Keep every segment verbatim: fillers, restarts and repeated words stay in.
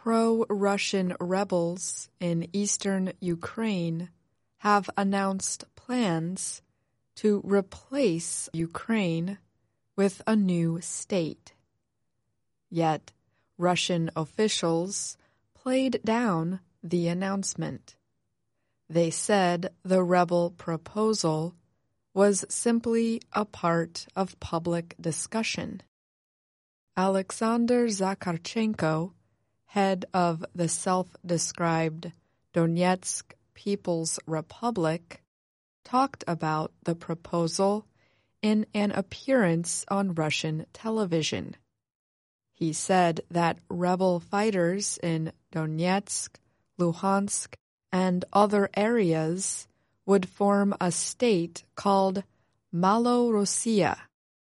pro-Russian rebels in eastern Ukraine have announced plans to replace Ukraine with a new state. Yet, Russian officials played down the announcement. They said the rebel proposal was simply a part of public discussion. Alexander Zakharchenko, head of the self-described Donetsk People's Republic, talked about the proposal in an appearance on Russian television. He said that rebel fighters in Donetsk, Luhansk, and other areas would form a state called Malorossiya.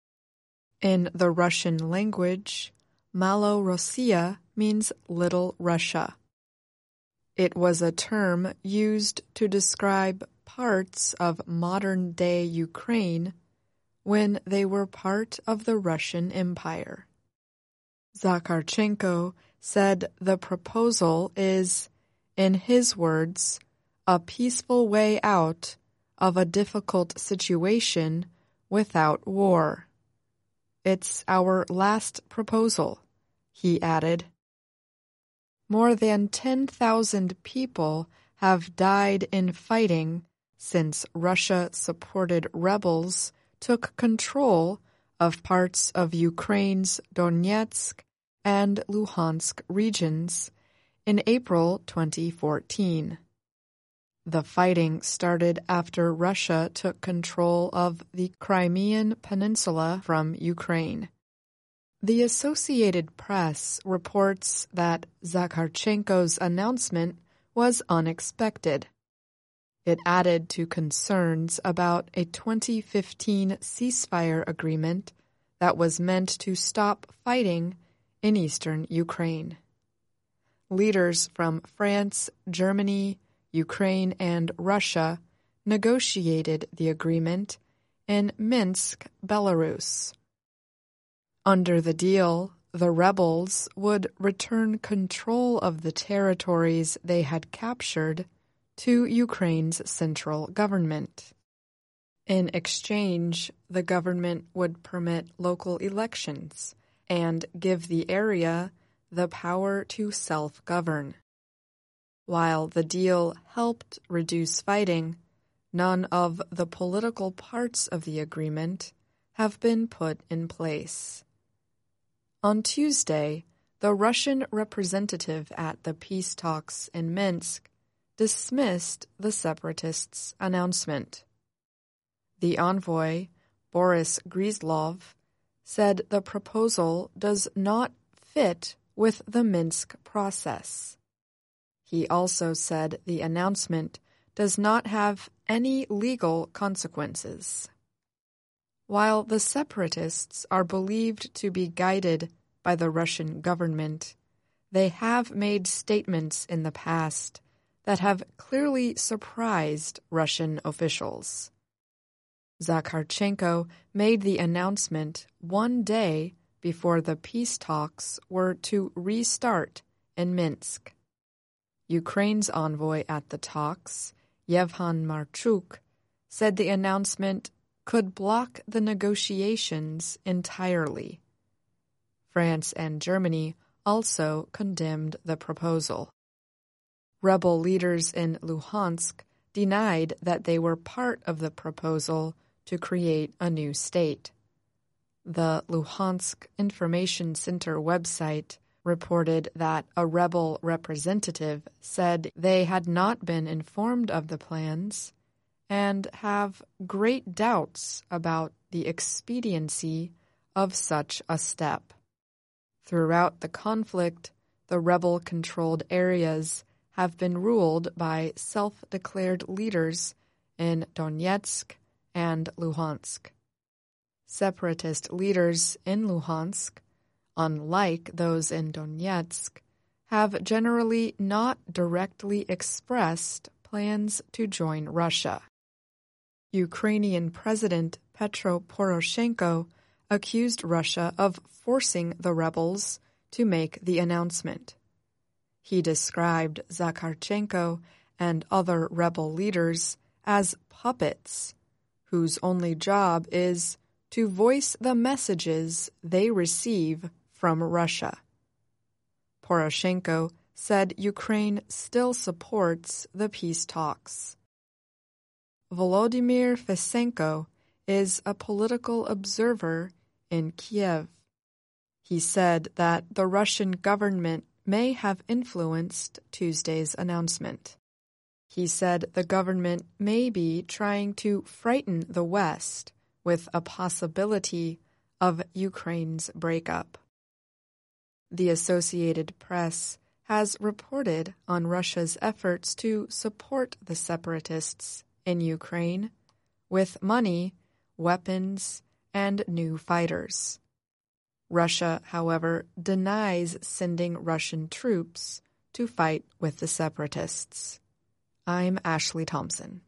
In the Russian language, Malorossiya means Little Russia. It was a term used to describe parts of modern-day Ukraine when they were part of the Russian Empire. Zakharchenko said the proposal is, in his words, a peaceful way out of a difficult situation without war. It's our last proposal, he added. More than ten thousand people have died in fighting since Russia-supported rebels took control of parts of Ukraine's Donetsk and Luhansk regions in April twenty fourteen. The fighting started after Russia took control of the Crimean Peninsula from Ukraine. The Associated Press reports that Zakharchenko's announcement was unexpected. It added to concerns about a twenty fifteen ceasefire agreement that was meant to stop fighting in eastern Ukraine. Leaders from France, Germany, Ukraine, and Russia negotiated the agreement in Minsk, Belarus. Under the deal, the rebels would return control of the territories they had captured to Ukraine's central government. In exchange, the government would permit local elections and give the area the power to self-govern. While the deal helped reduce fighting, none of the political parts of the agreement have been put in place. On Tuesday, the Russian representative at the peace talks in Minsk dismissed the separatists' announcement. The envoy, Boris Gryzlov, said the proposal does not fit with the Minsk process. He also said the announcement does not have any legal consequences. While the separatists are believed to be guided by the Russian government, they have made statements in the past that have clearly surprised Russian officials. Zakharchenko made the announcement one day before the peace talks were to restart in Minsk. Ukraine's envoy at the talks, Yevhen Marchuk, said the announcement could block the negotiations entirely. France and Germany also condemned the proposal. Rebel leaders in Luhansk denied that they were part of the proposal to create a new state. The Luhansk Information Center website reported that a rebel representative said they had not been informed of the plans and have great doubts about the expediency of such a step. Throughout the conflict, the rebel-controlled areas have been ruled by self-declared leaders in Donetsk and Luhansk. Separatist leaders in Luhansk, unlike those in Donetsk, have generally not directly expressed plans to join Russia. Ukrainian President Petro Poroshenko accused Russia of forcing the rebels to make the announcement. He described Zakharchenko and other rebel leaders as puppets, whose only job is to voice the messages they receive from Russia. Poroshenko said Ukraine still supports the peace talks. Volodymyr Fesenko is a political observer in Kiev. He said that the Russian government may have influenced Tuesday's announcement. He said the government may be trying to frighten the West with a possibility of Ukraine's breakup. The Associated Press has reported on Russia's efforts to support the separatists in Ukraine with money, weapons, and new fighters. Russia, however, denies sending Russian troops to fight with the separatists. I'm Ashley Thompson.